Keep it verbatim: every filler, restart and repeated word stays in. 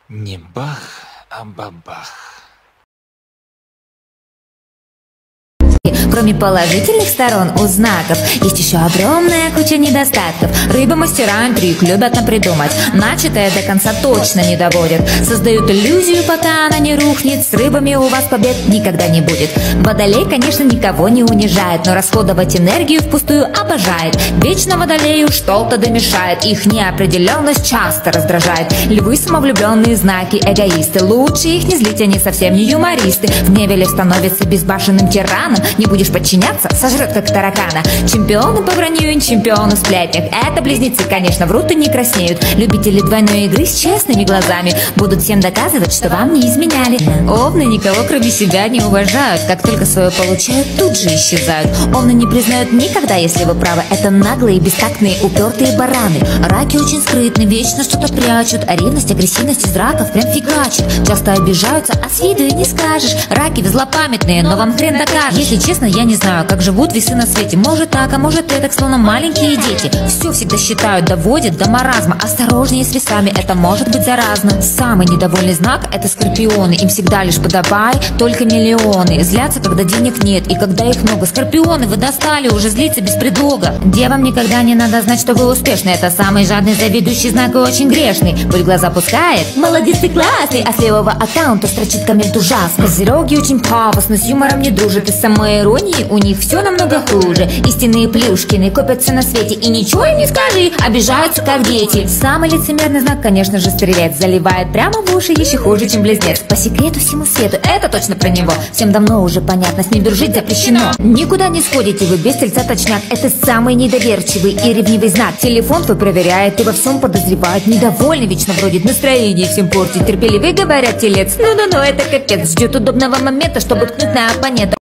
Не бах, а бабах. Кроме положительных сторон у знаков есть еще огромная куча недостатков. Рыбы-мастера интриг любят напридумать, начатое до конца точно не доводят. Создают иллюзию, пока она не рухнет. С рыбами у вас побед никогда не будет. Водолей, конечно, никого не унижает, но расходовать энергию впустую обожает. Вечно водолею что-то домешает, их неопределенность часто раздражает. Львы самовлюбленные знаки, эгоисты. Лучше их не злить, они совсем не юмористы. В гневе лев становится безбашенным тираном. Не будешь подчиняться, сожрет как таракана. Чемпионы по вранью и чемпионы в сплетнях. Это близнецы, конечно, врут и не краснеют. Любители двойной игры с честными глазами будут всем доказывать, что вам не изменяли. Овны никого кроме себя не уважают. Как только свое получают, тут же исчезают. Овны не признают никогда, если вы правы. Это наглые, бестактные, упертые бараны. Раки очень скрытны, вечно что-то прячут. А ревность, агрессивность из раков прям фигачит. Часто обижаются, а с виду и не скажешь. Раки вы злопамятные, но вам хрен докажешь. Если честно, я не знаю, как живут весы на свете. Может так, а может это, словно маленькие дети. Все всегда считают, доводят до маразма. Осторожнее с весами, это может быть заразно. Самый недовольный знак — это скорпионы. Им всегда лишь подавай, только миллионы. Злятся, когда денег нет и когда их много. Скорпионы, вы достали уже злиться без предлога. Девам никогда не надо знать, что вы успешны. Это самый жадный, завидующий знак и очень грешный. Пусть глаза пускает, молодец ты классный, а с левого аккаунта строчит коммент ужасный. Козероги очень пафосно, с юмором не дружат. И самой иронии у них все намного хуже. Истинные плюшкины копятся на свете, и ничего им не скажи, обижаются как дети. Самый лицемерный знак, конечно же, стрелец. Заливает прямо в уши, еще хуже, чем близнец. По секрету всему свету, это точно про него. Всем давно уже понятно, с ним дружить запрещено. Никуда не сходите вы без тельца точняк. Это самый недоверчивый и ревнивый знак. Телефон твой проверяет и во всем подозревает. Недовольный, вечно бродит, настроение всем портит. Терпеливый, говорят, телец. Ну-ну-ну, это капец. Ждет удобного момента, чтобы ткнуть на оппонента.